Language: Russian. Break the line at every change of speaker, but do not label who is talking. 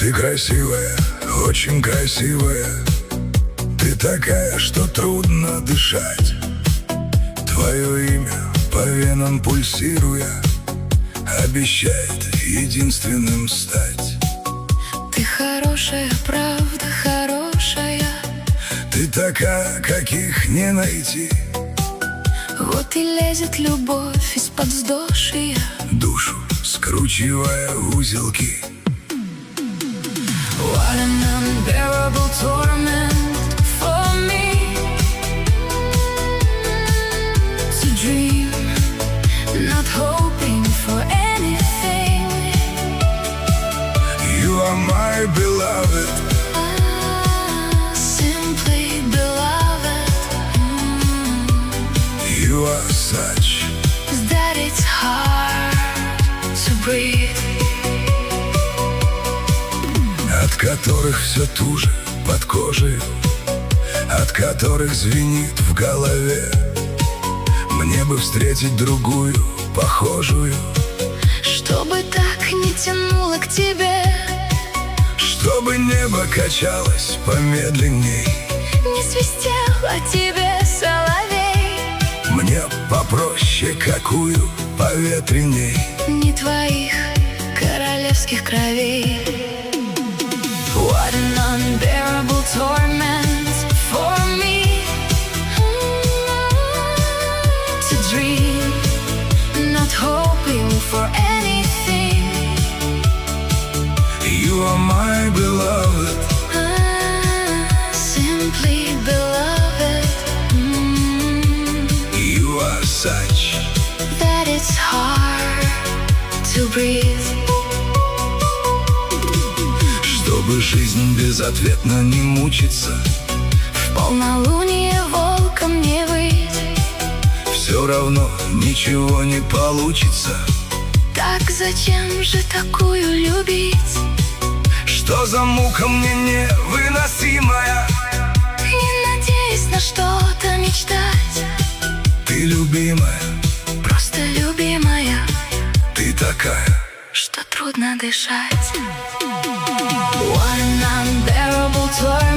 Ты красивая, очень красивая. Ты такая, что трудно дышать. Твое имя по венам пульсируя обещает единственным стать.
Ты хорошая, правда хорошая.
Ты такая, каких не найти.
Вот и лезет любовь из-под вздошья,
душу скручивая в узелки.
What an unbearable torment for me to dream, not hoping for anything.
You are my beloved,
simply beloved.
You are such
that it's hard to breathe.
От которых все туже под кожей, от которых звенит в голове. Мне бы встретить другую, похожую,
чтобы так не тянуло к тебе,
чтобы небо качалось помедленней,
не свистел о тебе соловей.
Мне попроще какую, поветренней,
не твоих королевских кровей. What an unbearable torment for me to dream, not hoping for anything.
You are my beloved,
simply beloved.
You are such
that it's hard to breathe.
Чтобы жизнь безответно не мучиться,
в полнолуние волком не выйти,
все равно ничего не получится.
Так зачем же такую любить?
Что за мука мне невыносимая?
Не надеясь на что-то мечтать.
Ты любимая,
просто любимая.
Ты такая,
что трудно дышать. What an unbearable torment